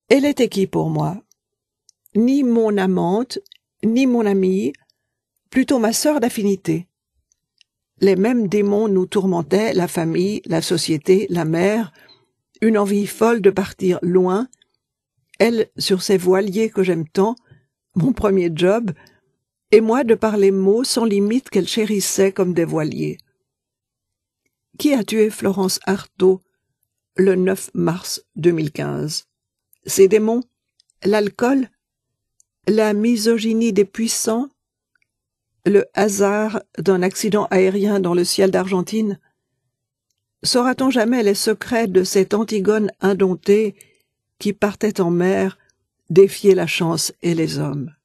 Elle était qui pour moi? Ni mon amante, ni mon amie, plutôt ma sœur d'affinité. Les mêmes démons nous tourmentaient, la famille, la société, la mère, une envie folle de partir loin, elle sur ses voiliers que j'aime tant, mon premier job, et moi de par les mots sans limite qu'elle chérissait comme des voiliers. Qui a tué Florence Artaud le 9 mars 2015? Ces démons? L'alcool? La misogynie des puissants? Le hasard d'un accident aérien dans le ciel d'Argentine? Saura-t-on jamais les secrets de cette Antigone indomptée qui partait en mer défier la chance et les hommes?